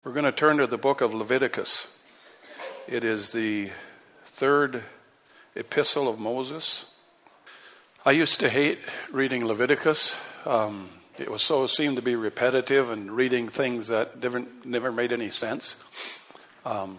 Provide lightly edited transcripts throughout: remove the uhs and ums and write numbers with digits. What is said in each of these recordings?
We're going to turn to the book of Leviticus. It is the third epistle of Moses. I used to hate reading Leviticus. It seemed to be repetitive and reading things that never made any sense. And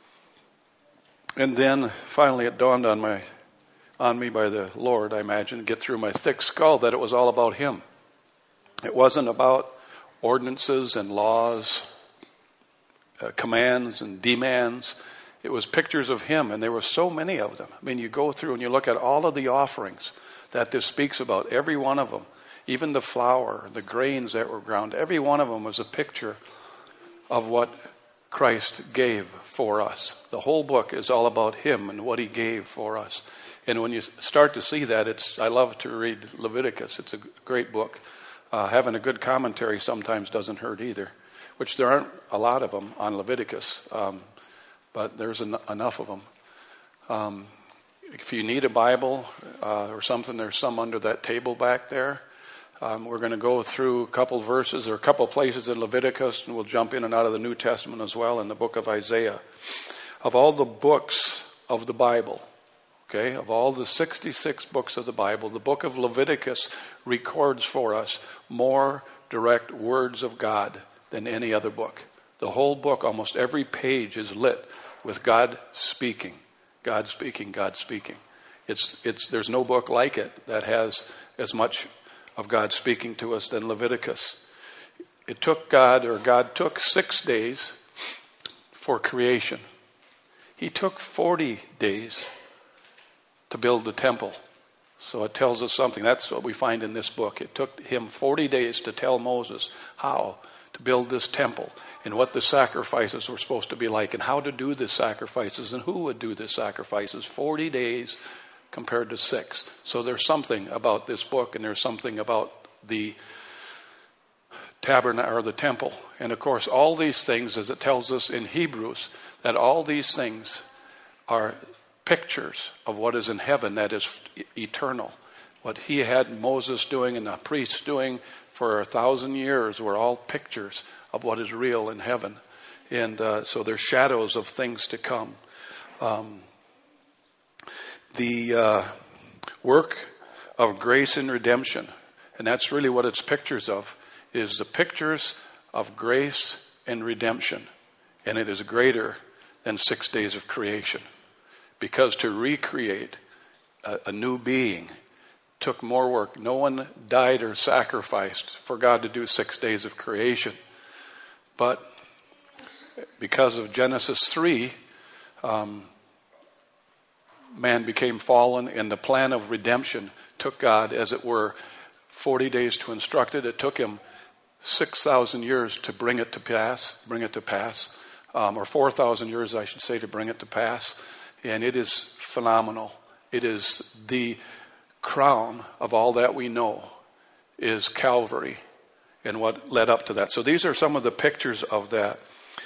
then finally it dawned on me by the Lord, I imagine, get through my thick skull that it was all about Him. It wasn't about ordinances and laws, commands and demands. It was pictures of Him, and there were so many of them. I mean, you go through and you look at all of the offerings that this speaks about, every one of them, even the flour, the grains that were ground, every one of them was a picture of what Christ gave for us. The whole book is all about Him and what He gave for us. And when you start to see that, I love to read Leviticus. It's a great book. Having a good commentary sometimes doesn't hurt either, which there aren't a lot of them on Leviticus, but there's enough of them. If you need a Bible or something, there's some under that table back there. We're going to go through a couple verses or a couple places in Leviticus, and we'll jump in and out of the New Testament as well in the book of Isaiah. Of all the books of the Bible, of all the 66 books of the Bible, the book of Leviticus records for us more direct words of God than any other book. The whole book, almost every page is lit with God speaking, God speaking, God speaking. There's no book like it that has as much of God speaking to us than Leviticus. God took 6 days for creation. He took 40 days to build the temple. So it tells us something. That's what we find in this book. It took Him 40 days to tell Moses how to build this temple and what the sacrifices were supposed to be like and how to do the sacrifices and who would do the sacrifices. 40 days compared to 6. So there's something about this book, and there's something about the tabernacle or the temple. And of course, all these things, as it tells us in Hebrews, that all these things are pictures of what is in heaven, that is eternal. What He had Moses doing and the priests doing for 1,000 years were all pictures of what is real in heaven. And so they're shadows of things to come. The work of grace and redemption, and that's really what it's pictures of, is the pictures of grace and redemption. And it is greater than 6 days of creation. Because to recreate a new being took more work. No one died or sacrificed for God to do 6 days of creation. But because of Genesis 3, man became fallen, and the plan of redemption took God, as it were, 40 days to instruct it. It took Him 6,000 years to bring it to pass, or 4,000 years, I should say, to bring it to pass. And it is phenomenal. It is the crown of all that we know is Calvary and what led up to that. So these are some of the pictures of that.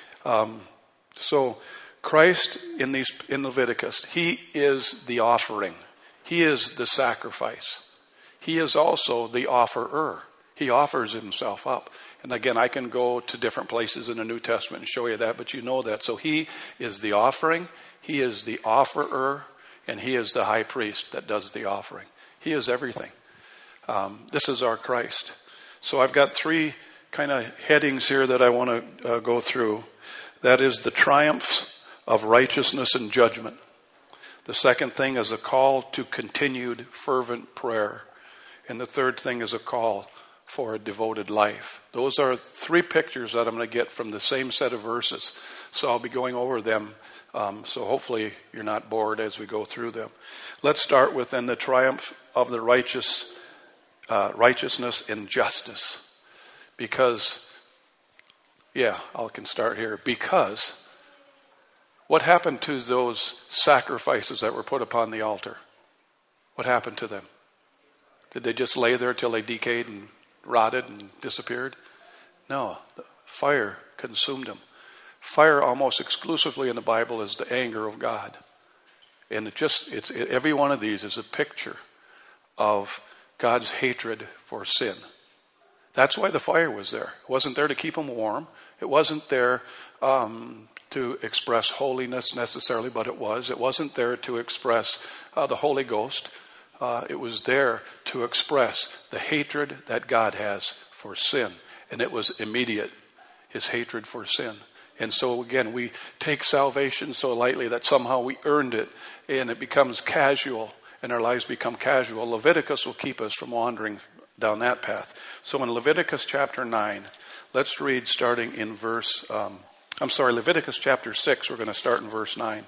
So Christ in Leviticus, He is the offering. He is the sacrifice. He is also the offerer. He offers Himself up. And again, I can go to different places in the New Testament and show you that, but you know that. So He is the offering, He is the offerer, and He is the high priest that does the offering. He is everything. This is our Christ. So I've got 3 kind of headings here that I want to go through. That is the triumphs of righteousness and judgment. The second thing is a call to continued fervent prayer. And the third thing is a call for a devoted life. Those are 3 pictures that I'm going to get from the same set of verses. So I'll be going over them. So hopefully you're not bored as we go through them. Let's start with then the triumph of the righteousness and justice. Because, I can start here. Because what happened to those sacrifices that were put upon the altar? What happened to them? Did they just lay there till they decayed and rotted and disappeared? No, the fire consumed them. Fire almost exclusively in the Bible is the anger of God. And every one of these is a picture of God's hatred for sin. That's why the fire was there. It wasn't there to keep them warm. It wasn't there to express holiness necessarily, but it was. It wasn't there to express the Holy Ghost. It was there to express the hatred that God has for sin. And it was immediate, his hatred for sin. And so again, we take salvation so lightly that somehow we earned it, and it becomes casual, and our lives become casual. Leviticus will keep us from wandering down that path. So in Leviticus chapter 9, let's read starting in Leviticus chapter 6, we're going to start in verse 9.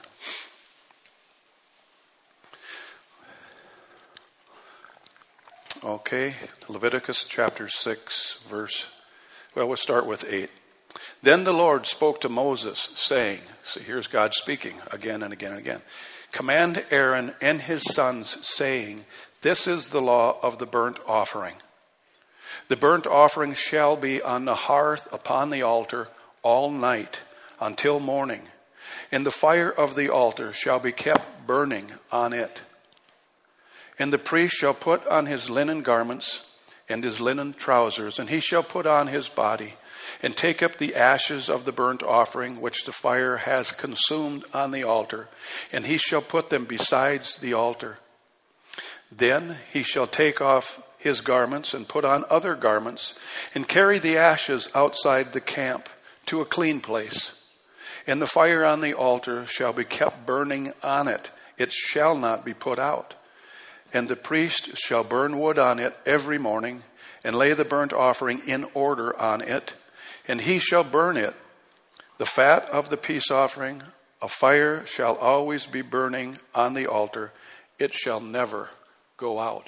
Okay, Leviticus chapter 6, we'll start with 8. Then the Lord spoke to Moses, saying, so here's God speaking again and again and again. Command Aaron and his sons, saying, this is the law of the burnt offering. The burnt offering shall be on the hearth upon the altar all night until morning, and the fire of the altar shall be kept burning on it. And the priest shall put on his linen garments and his linen trousers, and he shall put on his body, and take up the ashes of the burnt offering which the fire has consumed on the altar, and he shall put them besides the altar. Then he shall take off his garments and put on other garments, and carry the ashes outside the camp to a clean place. And the fire on the altar shall be kept burning on it. It shall not be put out. And the priest shall burn wood on it every morning, and lay the burnt offering in order on it, and he shall burn it. The fat of the peace offering, a fire shall always be burning on the altar. It shall never go out.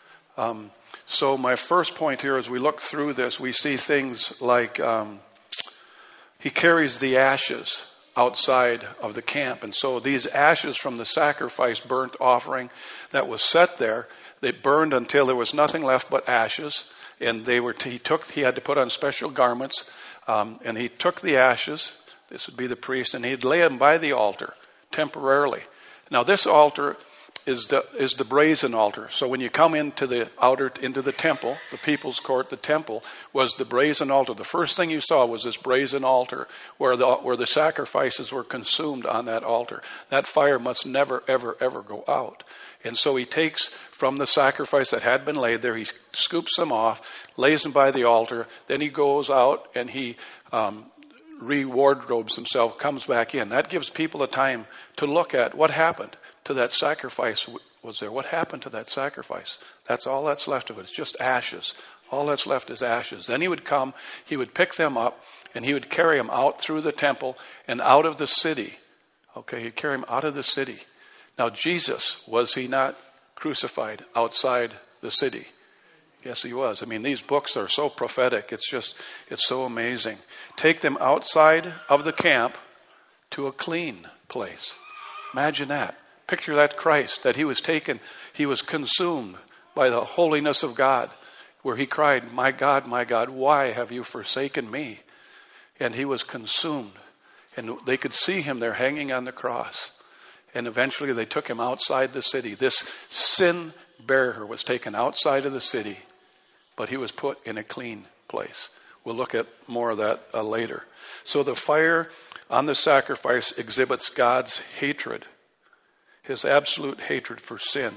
So my first point here, as we look through this, we see things like he carries the ashes outside of the camp. And so these ashes from the sacrifice burnt offering that was set there, they burned until there was nothing left but ashes. And he had to put on special garments, and he took the ashes, this would be the priest, and he'd lay them by the altar temporarily. Now this altar is the brazen altar. So when you come into the temple, the people's court, the temple was the brazen altar. The first thing you saw was this brazen altar where the sacrifices were consumed on that altar. That fire must never, ever, ever go out. And so he takes from the sacrifice that had been laid there, he scoops them off, lays them by the altar, then he goes out and he re-wardrobes himself, comes back in. That gives people a time to look at what happened to that sacrifice was there. What happened to that sacrifice? That's all that's left of it. It's just ashes. All that's left is ashes. Then he would come, he would pick them up, and he would carry them out through the temple and out of the city. Okay, he'd carry them out of the city. Now Jesus, was he not crucified outside the city? Yes, he was. I mean, these books are so prophetic. It's so amazing. Take them outside of the camp to a clean place. Imagine that. Picture that Christ, that he was consumed by the holiness of God, where he cried, my God, why have you forsaken me? And he was consumed. And they could see him there hanging on the cross. And eventually they took him outside the city. This sin bearer was taken outside of the city, but he was put in a clean place. We'll look at more of that later. So the fire on the sacrifice exhibits God's hatred, his absolute hatred for sin.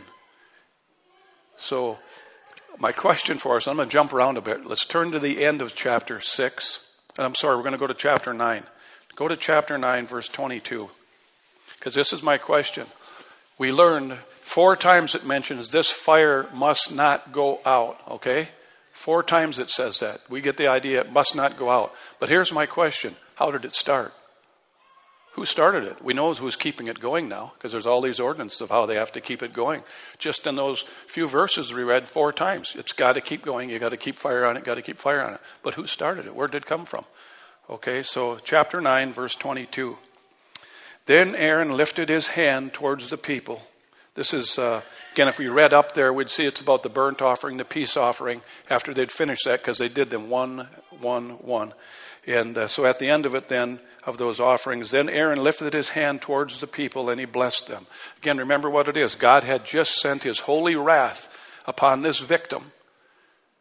So my question for us, I'm going to jump around a bit. Let's turn to the end of chapter 6. We're going to go to chapter 9. Go to chapter 9, verse 22. Because this is my question. We learned 4 times it mentions this fire must not go out, okay? 4 times it says that. We get the idea it must not go out. But here's my question. How did it start? Who started it? We know who's keeping it going now, because there's all these ordinances of how they have to keep it going. Just in those few verses we read 4 times. It's got to keep going. You got to keep fire on it. Got to keep fire on it. But who started it? Where did it come from? Okay, so chapter 9, verse 22. Then Aaron lifted his hand towards the people. This is, again, if we read up there, we'd see it's about the burnt offering, the peace offering, after they'd finished that, because they did them one. And so at the end of it then, of those offerings, then Aaron lifted his hand towards the people and he blessed them. Again, remember what it is. God had just sent his holy wrath upon this victim.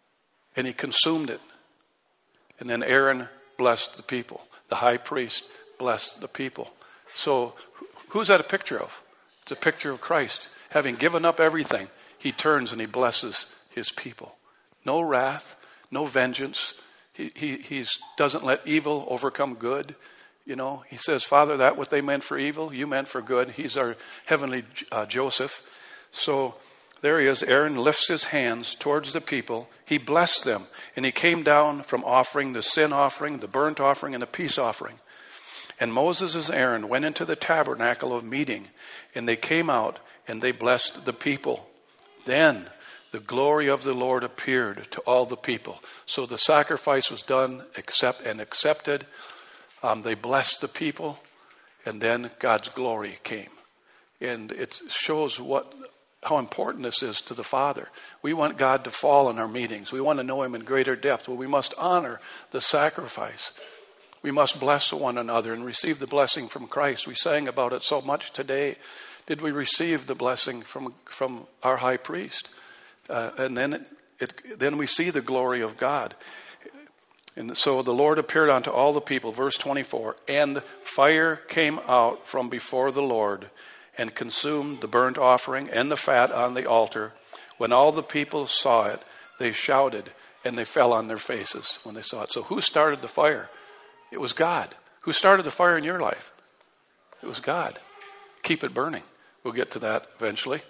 and he consumed it. And then Aaron blessed the people. The high priest blessed the people. So who's that a picture of? It's a picture of Christ. Having given up everything, he turns and he blesses his people. No wrath, no vengeance. He doesn't let evil overcome good. You know, he says, Father, that what they meant for evil, you meant for good. He's our heavenly Joseph. So there he is. Aaron lifts his hands towards the people. He blessed them. And he came down from offering the sin offering, the burnt offering, and the peace offering. And Moses and Aaron went into the tabernacle of meeting, and they came out, and they blessed the people. Then the glory of the Lord appeared to all the people. So the sacrifice was done accepted. They blessed the people, and then God's glory came. And it shows how important this is to the Father. We want God to fall in our meetings. We want to know him in greater depth. Well, we must honor the sacrifice. We must bless one another and receive the blessing from Christ. We sang about it so much today. Did we receive the blessing from our high priest? And then we see the glory of God. And so the Lord appeared unto all the people, verse 24, and fire came out from before the Lord and consumed the burnt offering and the fat on the altar. When all the people saw it, they shouted and they fell on their faces when they saw it. So who started the fire? It was God. Who started the fire in your life? It was God. Keep it burning. We'll get to that eventually.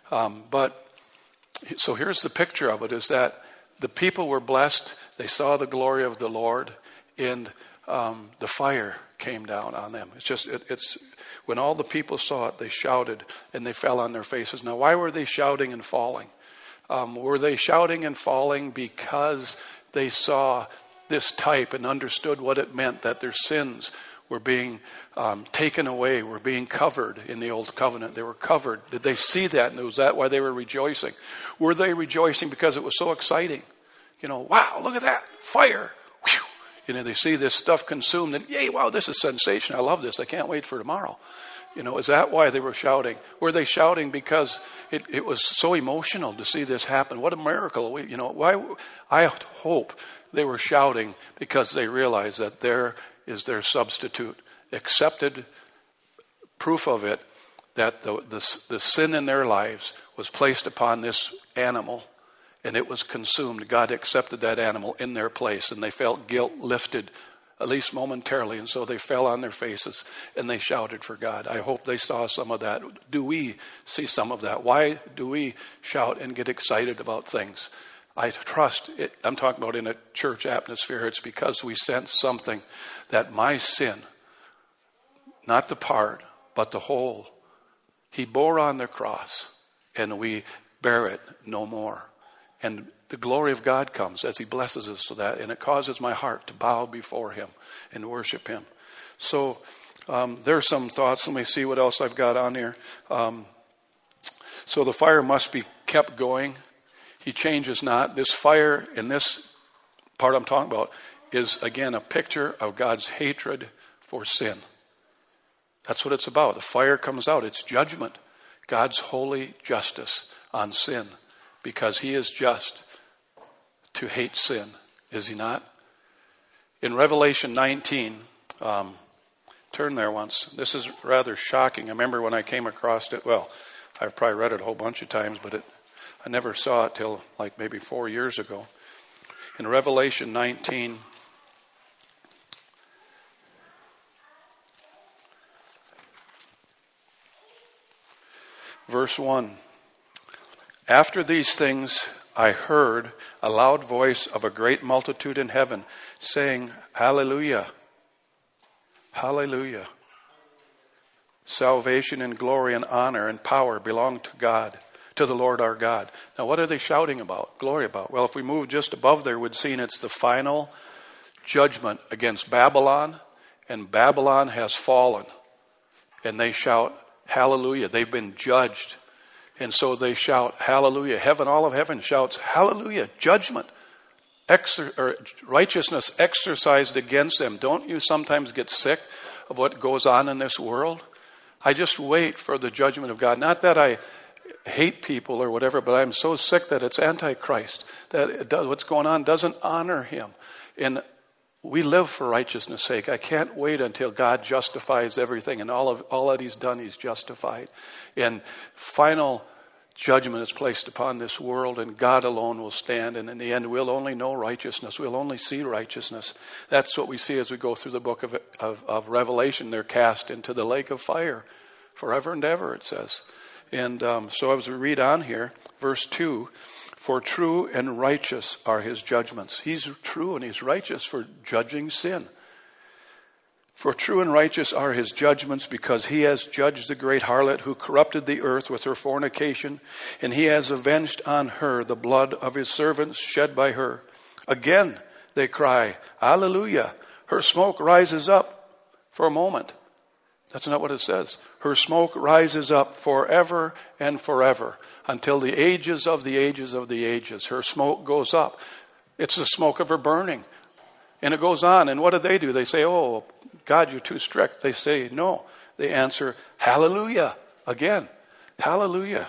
So here's the picture of it, is that the people were blessed. They saw the glory of the Lord, and the fire came down on them. It's when all the people saw it, they shouted and they fell on their faces. Now, why were they shouting and falling? Were they shouting and falling because they saw this type and understood what it meant, that their sins were being taken away, were being covered in the old covenant? They were covered. Did they see that? And was that why they were rejoicing? Were they rejoicing because it was so exciting? You know, wow, look at that, fire. Whew. You know, they see this stuff consumed and, yay, wow, this is sensational. I love this. I can't wait for tomorrow. You know, is that why they were shouting? Were they shouting because it was so emotional to see this happen? What a miracle. Why? I hope they were shouting because they realized that there is their substitute, accepted proof of it, that the sin in their lives was placed upon this animal and it was consumed. God accepted that animal in their place, and they felt guilt lifted, at least momentarily, and so they fell on their faces and they shouted for God. I hope they saw some of that. Do we see some of that? Why do we shout and get excited about things? I trust it. I'm talking about in a church atmosphere. It's because we sense something, that my sin, not the part, but the whole, he bore on the cross, and we bear it no more. And the glory of God comes as he blesses us, so that, and it causes my heart to bow before him and worship him. So there's some thoughts. Let me see what else I've got on here. So the fire must be kept going. He changes not. This fire in this part I'm talking about is, again, a picture of God's hatred for sin. That's what it's about. The fire comes out. It's judgment. God's holy justice on sin, because he is just to hate sin, is he not? In Revelation 19, turn there once. This is rather shocking. I remember when I came across it, well, I've probably read it a whole bunch of times, but I never saw it till like maybe 4 years ago. In Revelation 19, verse 1. After these things I heard a loud voice of a great multitude in heaven saying, Hallelujah, Hallelujah. Salvation and glory and honor and power belong to God, to the Lord our God. Now what are they shouting about? Glory about? Well, if we move just above there, we'd see it's the final judgment against Babylon, and Babylon has fallen. And they shout, Hallelujah. They've been judged. And so they shout, Hallelujah. Heaven, all of heaven shouts, Hallelujah. Judgment, righteousness exercised against them. Don't you sometimes get sick of what goes on in this world? I just wait for the judgment of God. Not that hate people or whatever, but I'm so sick that it's Antichrist, that it does, what's going on doesn't honor him. And we live for righteousness' sake. I can't wait until God justifies everything, and all that he's done, he's justified. And final judgment is placed upon this world, and God alone will stand. And in the end, we'll only know righteousness. We'll only see righteousness. That's what we see as we go through the book of Revelation. They're cast into the lake of fire forever and ever, it says. And so as we read on here, verse 2, for true and righteous are his judgments. He's true and he's righteous for judging sin. For true and righteous are his judgments, because he has judged the great harlot who corrupted the earth with her fornication, and he has avenged on her the blood of his servants shed by her. Again they cry, Alleluia. Her smoke rises up for a moment. That's not what it says. Her smoke rises up forever and forever, until the ages of the ages of the ages. Her smoke goes up. It's the smoke of her burning. And it goes on. And what do? They say, oh, God, you're too strict. They say, no. They answer, hallelujah. Again, hallelujah.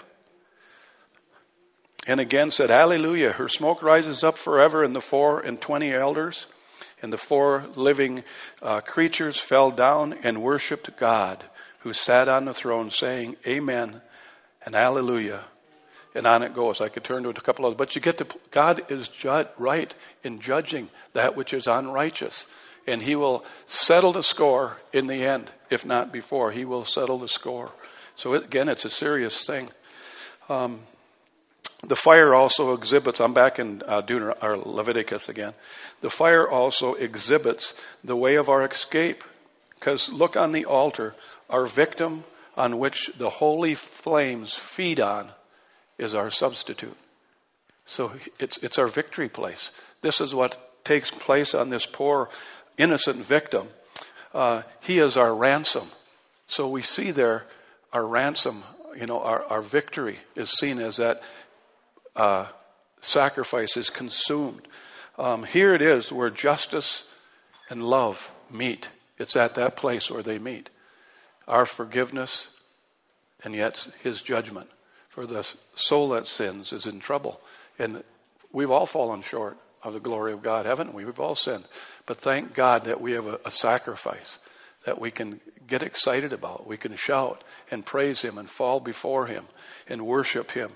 And again said, hallelujah. Her smoke rises up forever. And the 24 elders and the 4 living creatures fell down and worshipped God, who sat on the throne, saying, amen and hallelujah. And on it goes. I could turn to it a couple others. But you get to, God is right in judging that which is unrighteous. And he will settle the score in the end, if not before. He will settle the score. So again, it's a serious thing. The fire also exhibits, I'm back in Leviticus again. The fire also exhibits the way of our escape. Because look on the altar, our victim on which the holy flames feed on is our substitute. So it's our victory place. This is what takes place on this poor innocent victim. He is our ransom. So we see there our ransom, our victory is seen as that sacrifice is consumed. Here it is where justice and love meet. It's at that place where they meet. Our forgiveness and yet his judgment. For the soul that sins is in trouble. And we've all fallen short of the glory of God, haven't we? We've all sinned. But thank God that we have a sacrifice that we can get excited about. We can shout and praise him and fall before him and worship him.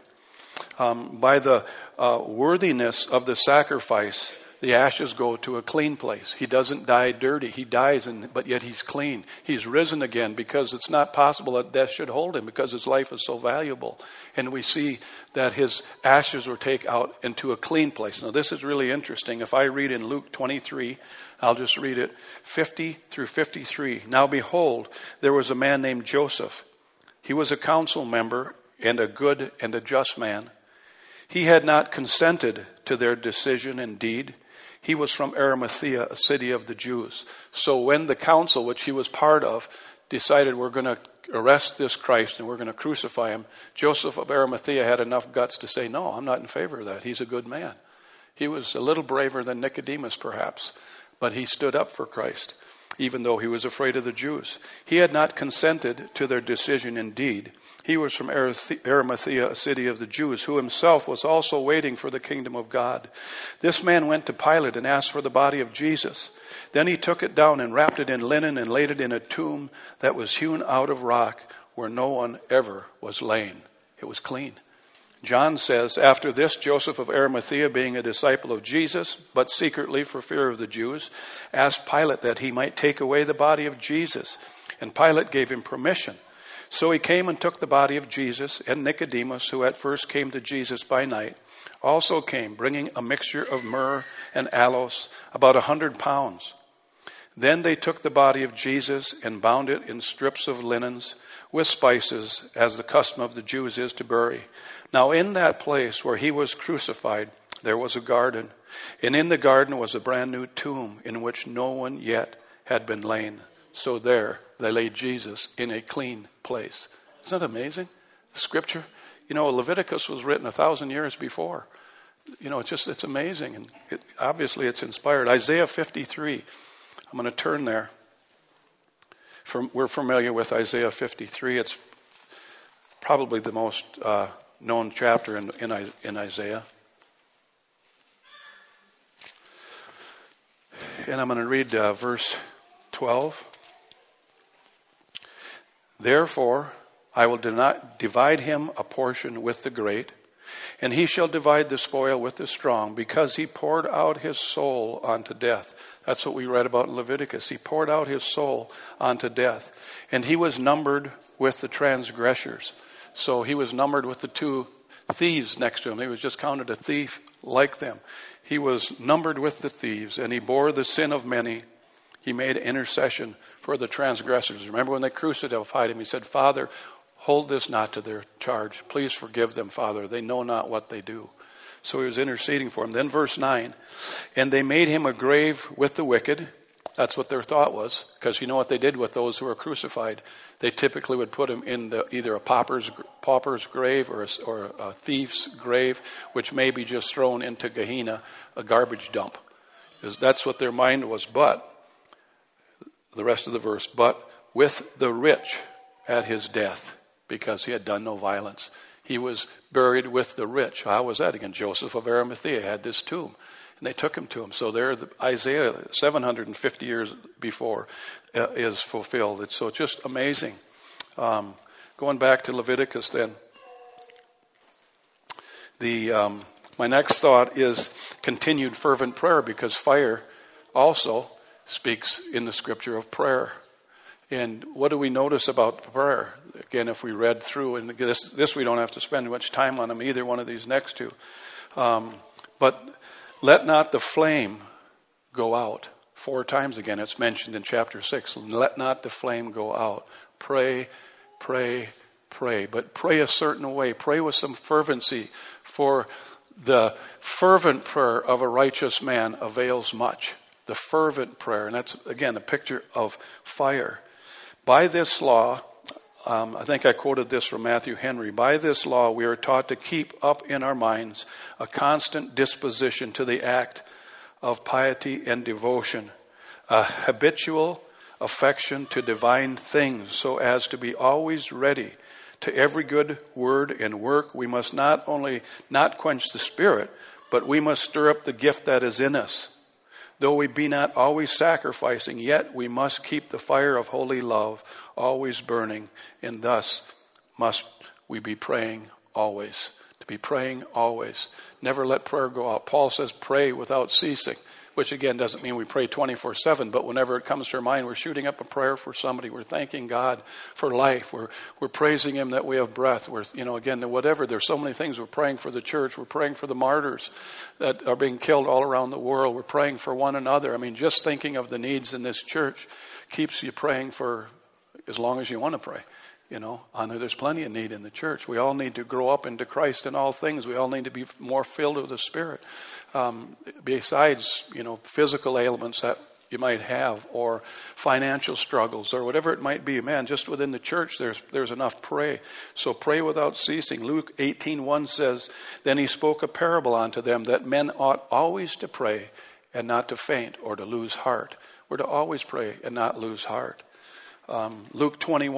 By the worthiness of the sacrifice, the ashes go to a clean place. He doesn't die dirty. He dies, but yet he's clean. He's risen again, because it's not possible that death should hold him, because his life is so valuable. And we see that his ashes were taken out into a clean place. Now this is really interesting. If I read in Luke 23, I'll just read it, 50 through 53. Now behold, there was a man named Joseph. He was a council member and a good and a just man. He had not consented to their decision and deed. He was from Arimathea, a city of the Jews. So when the council, which he was part of, decided we're going to arrest this Christ and we're going to crucify him, Joseph of Arimathea had enough guts to say, no, I'm not in favor of that. He's a good man. He was a little braver than Nicodemus, perhaps, but he stood up for Christ, even though he was afraid of the Jews. He had not consented to their decision indeed. He was from Arimathea, a city of the Jews, who himself was also waiting for the kingdom of God. This man went to Pilate and asked for the body of Jesus. Then he took it down and wrapped it in linen and laid it in a tomb that was hewn out of rock, where no one ever was lain. It was clean. John says, after this, Joseph of Arimathea, being a disciple of Jesus, but secretly for fear of the Jews, asked Pilate that he might take away the body of Jesus. And Pilate gave him permission. So he came and took the body of Jesus, and Nicodemus, who at first came to Jesus by night, also came, bringing a mixture of myrrh and aloes, about 100 pounds. Then they took the body of Jesus and bound it in strips of linens with spices, as the custom of the Jews is to bury. Now in that place where he was crucified, there was a garden, and in the garden was a brand new tomb in which no one yet had been lain. So there they laid Jesus in a clean place. Isn't that amazing? Scripture, Leviticus was written 1,000 years before. It's amazing. And obviously it's inspired. Isaiah 53. I'm going to turn there. We're familiar with Isaiah 53. It's probably the most known chapter in Isaiah. And I'm going to read verse 12. Therefore, I will divide him a portion with the great, and he shall divide the spoil with the strong, because he poured out his soul unto death. That's what we read about in Leviticus. He poured out his soul unto death. And he was numbered with the transgressors. So he was numbered with the two thieves next to him. He was just counted a thief like them. He was numbered with the thieves, and he bore the sin of many. He made intercession for the transgressors. Remember when they crucified him, he said, Father, hold this not to their charge. Please forgive them, Father. They know not what they do. So he was interceding for him. Then verse 9, and they made him a grave with the wicked. That's what their thought was, because you know what they did with those who were crucified. They typically would put him in either a pauper's grave or a thief's grave, which may be just thrown into Gehenna, a garbage dump. That's what their mind was. But, the rest of the verse, but with the rich at his death, because he had done no violence. He was buried with the rich. How was that? Again, Joseph of Arimathea had this tomb, and they took him to him. So there, Isaiah, 750 years before, is fulfilled. So it's just amazing. Going back to Leviticus then, my next thought is continued fervent prayer, because fire also speaks in the scripture of prayer. And what do we notice about prayer? Again, if we read through, and this we don't have to spend much time on them, either one of these next two. But let not the flame go out. 4 times again, it's mentioned in chapter 6. Let not the flame go out. Pray, pray, pray. But pray a certain way. Pray with some fervency, for the fervent prayer of a righteous man avails much. The fervent prayer, and that's, again, a picture of fire. By this law, I think I quoted this from Matthew Henry, by this law we are taught to keep up in our minds a constant disposition to the act of piety and devotion, a habitual affection to divine things, so as to be always ready to every good word and work. We must not only not quench the spirit, but we must stir up the gift that is in us. Though we be not always sacrificing, yet we must keep the fire of holy love always burning, and thus must we be praying always. To be praying always. Never let prayer go out. Paul says pray without ceasing, which again doesn't mean we pray 24/7, but whenever it comes to our mind, we're shooting up a prayer for somebody. We're thanking God for life. We're praising him that we have breath. Whatever. There's so many things. We're praying for the church. We're praying for the martyrs that are being killed all around the world. We're praying for one another. I mean, just thinking of the needs in this church keeps you praying for as long as you want to pray. There's plenty of need in the church. We all need to grow up into Christ in all things. We all need to be more filled with the Spirit. Besides, physical ailments that you might have, or financial struggles, or whatever it might be. Man, just within the church, there's enough pray. So pray without ceasing. Luke 18:1 says, then he spoke a parable unto them, that men ought always to pray and not to faint or to lose heart. We're to always pray and not lose heart. Luke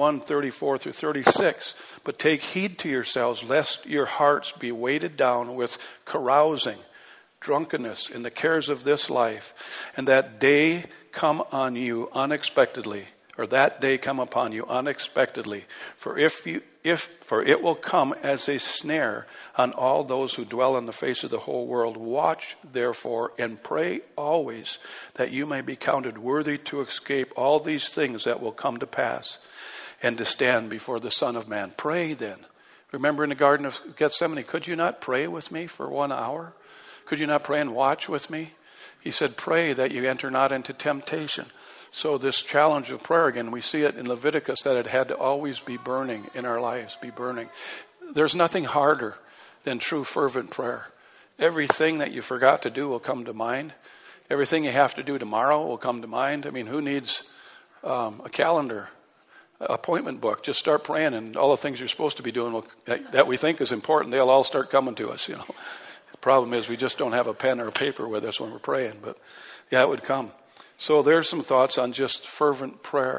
21:34-36. But take heed to yourselves, lest your hearts be weighted down with carousing, drunkenness, and the cares of this life, and that day come on you unexpectedly, or that day come upon you unexpectedly. For it will come as a snare on all those who dwell on the face of the whole world. Watch, therefore, and pray always, that you may be counted worthy to escape all these things that will come to pass, and to stand before the Son of Man. Pray then. Remember in the Garden of Gethsemane, could you not pray with me for 1 hour? Could you not pray and watch with me? He said, pray that you enter not into temptation. So this challenge of prayer, again, we see it in Leviticus, that it had to always be burning in our lives, be burning. There's nothing harder than true fervent prayer. Everything that you forgot to do will come to mind. Everything you have to do tomorrow will come to mind. I mean, who needs a calendar, appointment book? Just start praying, and all the things you're supposed to be doing that we think is important, they'll all start coming to us, The problem is we just don't have a pen or a paper with us when we're praying, but yeah, it would come. So there's some thoughts on just fervent prayer.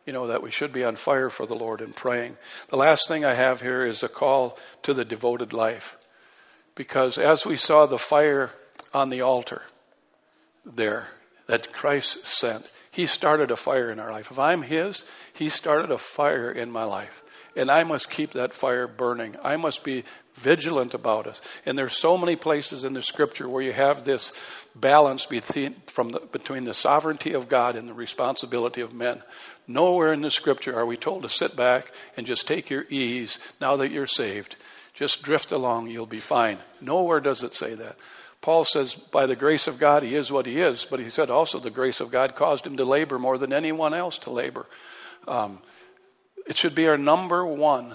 that we should be on fire for the Lord and praying. The last thing I have here is a call to the devoted life. Because as we saw the fire on the altar there that Christ sent, he started a fire in our life. If I'm his, he started a fire in my life. And I must keep that fire burning. I must be vigilant about it. And there's so many places in the scripture where you have this balance between the sovereignty of God and the responsibility of men. Nowhere in the scripture are we told to sit back and just take your ease now that you're saved. Just drift along, you'll be fine. Nowhere does it say that. Paul says, by the grace of God, he is what he is. But he said also the grace of God caused him to labor more than anyone else to labor. It should be our number one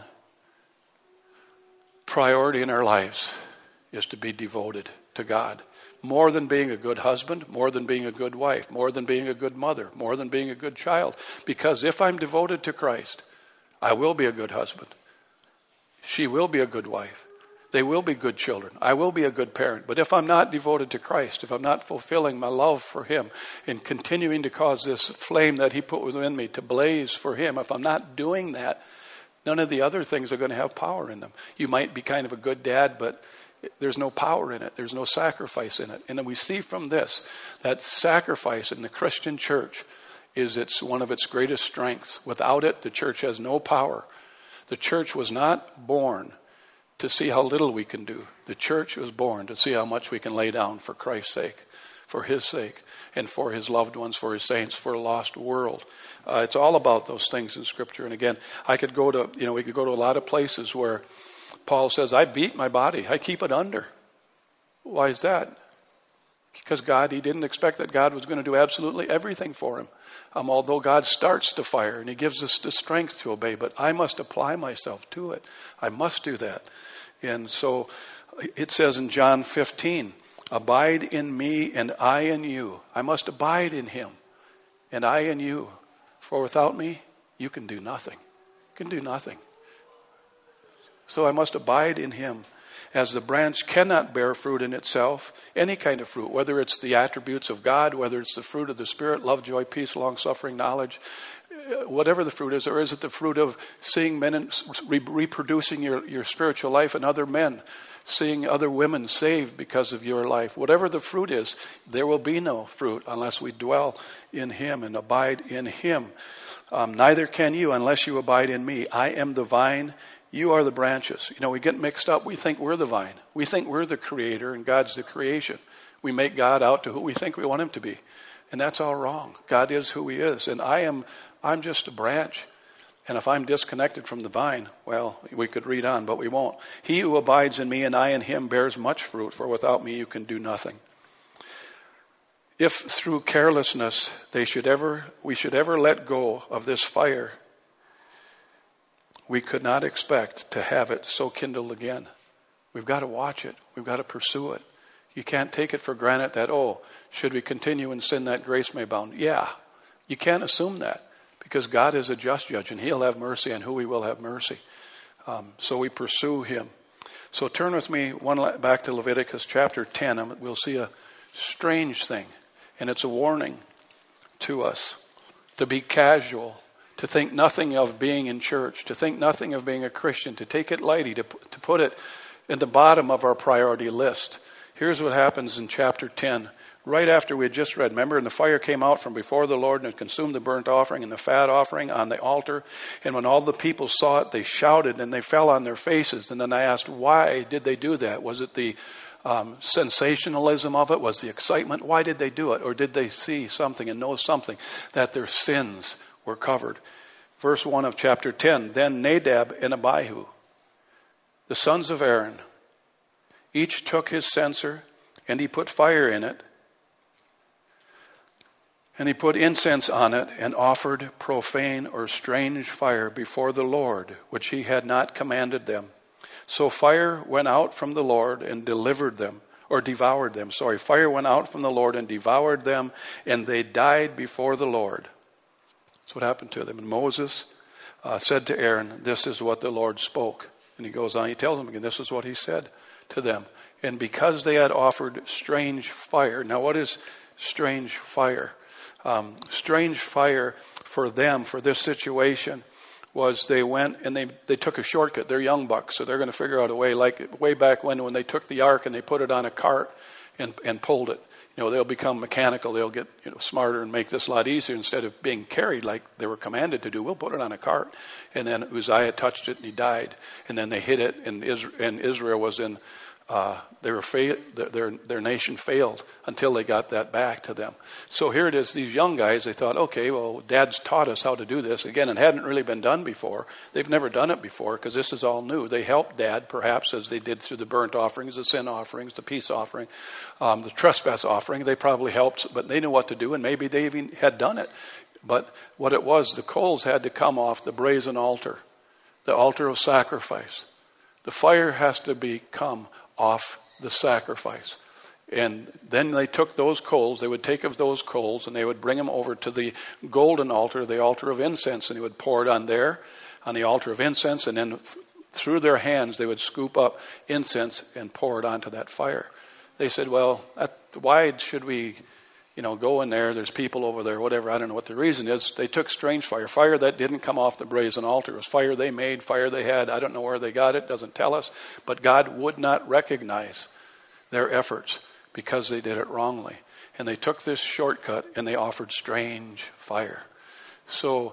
priority in our lives is to be devoted to God. More than being a good husband, more than being a good wife, more than being a good mother, more than being a good child. Because if I'm devoted to Christ, I will be a good husband. She will be a good wife. They will be good children. I will be a good parent. But if I'm not devoted to Christ, if I'm not fulfilling my love for him and continuing to cause this flame that he put within me to blaze for him, if I'm not doing that, none of the other things are going to have power in them. You might be kind of a good dad, but there's no power in it. There's no sacrifice in it. And then we see from this that sacrifice in the Christian church is one of its greatest strengths. Without it, the church has no power. The church was not born to see how little we can do. The church was born to see how much we can lay down for Christ's sake, for his sake, and for his loved ones, for his saints, for a lost world. It's all about those things in Scripture. And again, we could go to a lot of places where Paul says, I beat my body. I keep it under. Why is that? Because he didn't expect that God was going to do absolutely everything for him. Although God starts the fire and he gives us the strength to obey, but I must apply myself to it. I must do that. And so it says in John 15, abide in me and I in you. I must abide in him and I in you. For without me, you can do nothing. You can do nothing. So I must abide in him. As the branch cannot bear fruit in itself, any kind of fruit, whether it's the attributes of God, whether it's the fruit of the Spirit, love, joy, peace, long-suffering, knowledge, whatever the fruit is, or is it the fruit of seeing men and reproducing your spiritual life in other men, seeing other women saved because of your life. Whatever the fruit is, there will be no fruit unless we dwell in him and abide in him. Neither can you unless you abide in me. I am the vine. You are the branches. We get mixed up. We think we're the vine. We think we're the creator and God's the creation. We make God out to who we think we want him to be. And that's all wrong. God is who he is. And I'm just a branch. And if I'm disconnected from the vine, well, we could read on, but we won't. He who abides in me and I in him bears much fruit, for without me you can do nothing. If through carelessness we should ever let go of this fire, we could not expect to have it so kindled again. We've got to watch it. We've got to pursue it. You can't take it for granted that, should we continue in sin that grace may abound? Yeah, you can't assume that because God is a just judge and he'll have mercy on who he will have mercy. So we pursue him. So turn with me back to Leviticus chapter 10 and we'll see a strange thing. And it's a warning to us to be casual, to think nothing of being in church, to think nothing of being a Christian, to take it lightly, to put it in the bottom of our priority list. Here's what happens in chapter 10. Right after we had just read, remember, and the fire came out from before the Lord and consumed the burnt offering and the fat offering on the altar. And when all the people saw it, they shouted and they fell on their faces. And then I asked, why did they do that? Was it the sensationalism of it? Was the excitement? Why did they do it? Or did they see something and know something that their sins were covered? Verse 1 of chapter 10, then Nadab and Abihu, the sons of Aaron, each took his censer and he put fire in it. And he put incense on it and offered profane or strange fire before the Lord, which he had not commanded them. So fire went out from the Lord and devoured them. Fire went out from the Lord and devoured them, and they died before the Lord. That's what happened to them. And Moses said to Aaron, this is what the Lord spoke. And he goes on, he tells them again, this is what he said to them. And because they had offered strange fire. Now what is strange fire? Strange fire for them, for this situation, was they went and they took a shortcut. They're young bucks, so they're going to figure out a way, like way back when they took the ark and they put it on a cart and pulled it. They'll become mechanical. They'll get smarter and make this a lot easier. Instead of being carried like they were commanded to do, we'll put it on a cart. And then Uzziah touched it and he died. And then they hid it, and Israel was in. Their nation failed until they got that back to them. So here it is, these young guys, they thought, okay, well, Dad's taught us how to do this. Again, it hadn't really been done before. They've never done it before because this is all new. They helped Dad, perhaps, as they did through the burnt offerings, the sin offerings, the peace offering, the trespass offering. They probably helped, but they knew what to do, and maybe they even had done it. But what it was, the coals had to come off the brazen altar, the altar of sacrifice. The fire has to come off the sacrifice. And then they took those coals, they would take of those coals and they would bring them over to the golden altar, the altar of incense, and they would pour it on the altar of incense, and then through their hands they would scoop up incense and pour it onto that fire. They said, well, why should we go in there? There's people over there, whatever. I don't know what the reason is. They took strange fire that didn't come off the brazen altar. It was fire they made, fire they had. I don't know where they got it. Doesn't tell us. But God would not recognize their efforts because they did it wrongly. And they took this shortcut and they offered strange fire. So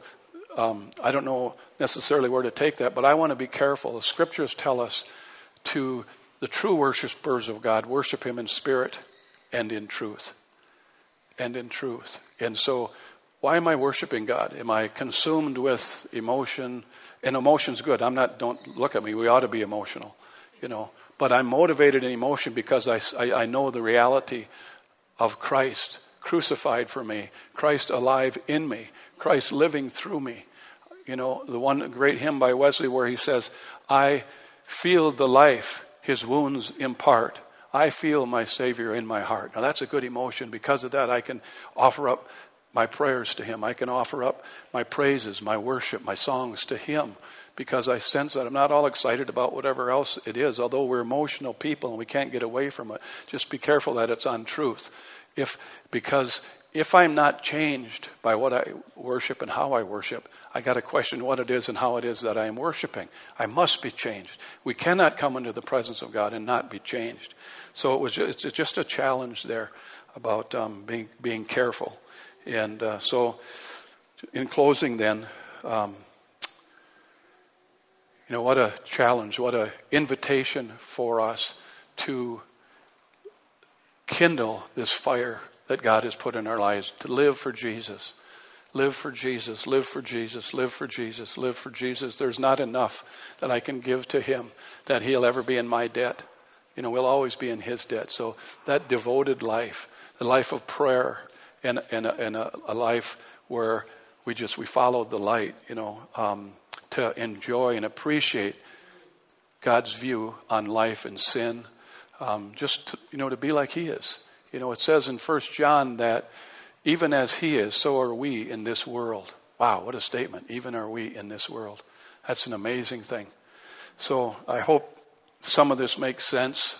I don't know necessarily where to take that, but I want to be careful. The scriptures tell us to the true worshipers of God worship him in spirit and in truth. And in truth. And so, why am I worshiping God? Am I consumed with emotion? And emotion's good. Don't look at me. We ought to be emotional, But I'm motivated in emotion because I know the reality of Christ crucified for me, Christ alive in me, Christ living through me. The one great hymn by Wesley where he says, I feel the life his wounds impart. I feel my Savior in my heart. Now that's a good emotion. Because of that, I can offer up my prayers to him. I can offer up my praises, my worship, my songs to him because I sense that I'm not all excited about whatever else it is. Although we're emotional people and we can't get away from it, just be careful that it's on truth. Because if I'm not changed by what I worship and how I worship, I got to question what it is and how it is that I am worshiping. I must be changed. We cannot come into the presence of God and not be changed. So it's just a challenge there about being careful. And so in closing then, what a challenge, what a invitation for us to kindle this fire that God has put in our lives, to live for Jesus. Live for Jesus, live for Jesus, live for Jesus, live for Jesus. There's not enough that I can give to him that he'll ever be in my debt. We'll always be in his debt. So that devoted life, the life of prayer, and a life where we follow the light, to enjoy and appreciate God's view on life and sin, to be like he is. It says in 1 John that even as he is, so are we in this world. Wow, what a statement. Even are we in this world. That's an amazing thing. So I hope some of this makes sense.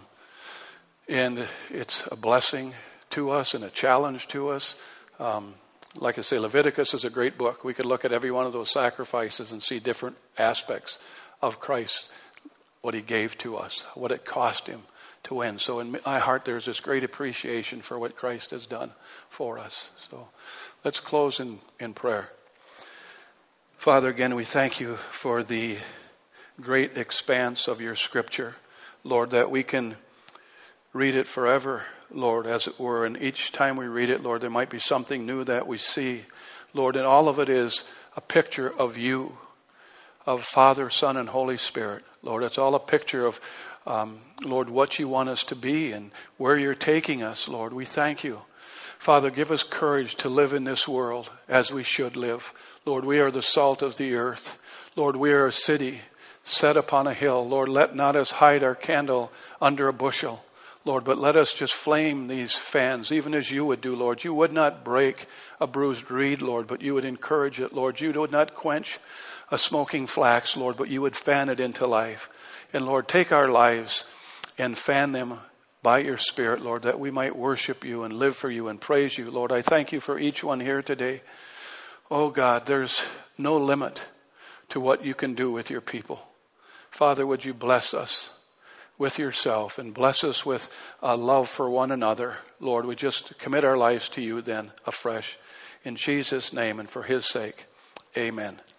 And it's a blessing to us and a challenge to us. Like I say, Leviticus is a great book. We could look at every one of those sacrifices and see different aspects of Christ, what he gave to us, what it cost him to win. So in my heart, there's this great appreciation for what Christ has done for us. So let's close in prayer. Father, again, we thank you for the great expanse of your scripture, Lord, that we can read it forever, Lord, as it were. And each time we read it, Lord, there might be something new that we see, Lord, and all of it is a picture of you, of Father, Son, and Holy Spirit. Lord, it's all a picture of, Lord, what you want us to be and where you're taking us, Lord. We thank you. Father, give us courage to live in this world as we should live. Lord, we are the salt of the earth. Lord, we are a city set upon a hill. Lord, let not us hide our candle under a bushel. Lord, but let us just flame these fans, even as you would do, Lord. You would not break a bruised reed, Lord, but you would encourage it, Lord. You would not quench a smoking flax, Lord, but you would fan it into life. And Lord, take our lives and fan them by your Spirit, Lord, that we might worship you and live for you and praise you. Lord, I thank you for each one here today. Oh God, there's no limit to what you can do with your people. Father, would you bless us with yourself and bless us with a love for one another. Lord, we just commit our lives to you then afresh. In Jesus' name and for his sake, amen.